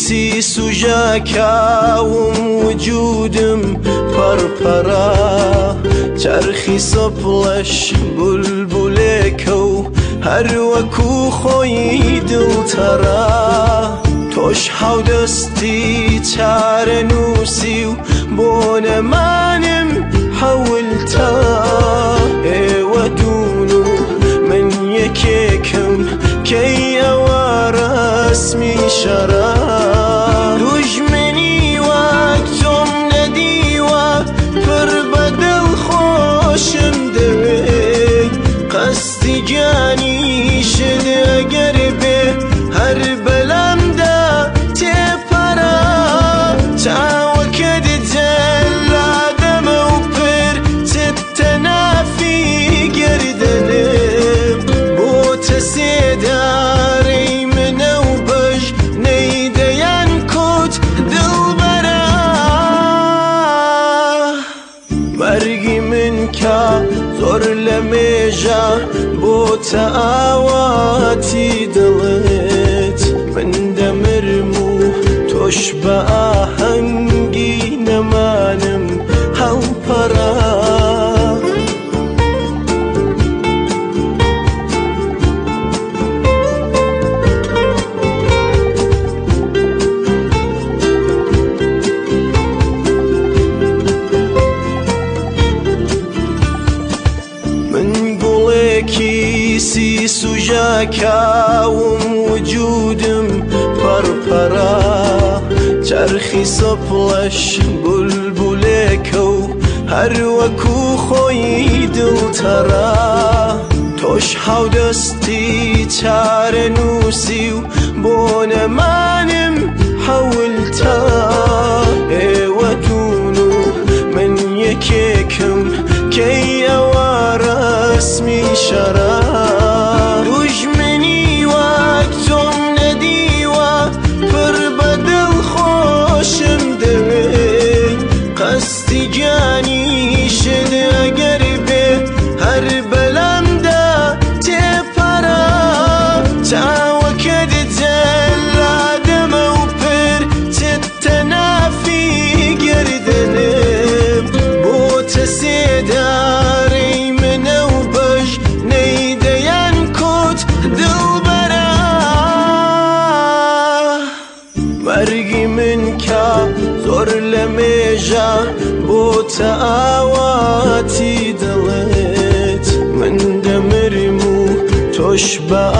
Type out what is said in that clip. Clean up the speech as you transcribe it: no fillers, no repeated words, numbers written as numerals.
سی سوژاکاوم وجودم پەرپەرە چەرخی سەپڵەش بولبولێکە و هەروەکو خۆی دڵتەرە تۆش حەودەستی چارە نووسی و بۆ نەمانم حەولتە ئێوە دوون و من یەکێکم کەی ئەوە ڕەسمی شەرە دوژمنی وەک تۆم نەدیوە پڕ بە دڵخۆشم دەوێت قەستی گیانیشت ئەگەر بێ هەر بەلەمدا تێپەرە چاوەکەت جەلادەمە و پرچت تەنافی گەردەنم بۆتە سێدارەی منە و بەش نەیدەیان کوت دڵبەرە مەرگی من کە زۆر لە مێژە بۆتە ئاواتی دڵت من دەمرم و تۆش بە ئاهەنگی نەمانم هەڵپەرە سی سوژاکاوم وجودم پەرپەرە چەرخی سەپڵەش بولبولێکە و هەروەکو خۆی دڵتەرە تۆش حەودەستی چارە نووسی و بۆ نەمانم حەولتە ئێوە دوون و من یەکێکم کەی ئەوە ڕەسمی شەرە دوژمنی وەک تۆم نەدیوە پڕ بە دڵخۆشم دەوێت قەستی گیانیشت ئەگەر بێ هەر بەلەمدا تێپەرە چاوەکەت جەلادەمە و پرچت تەنافی گەردەنم بۆتە سێدارەی منە و بەش نەیدەیان کوت دڵبەرە مەرگی من کە زۆر لە مێژە بۆتە ئاواتی دڵت من دەمرم و تۆش بە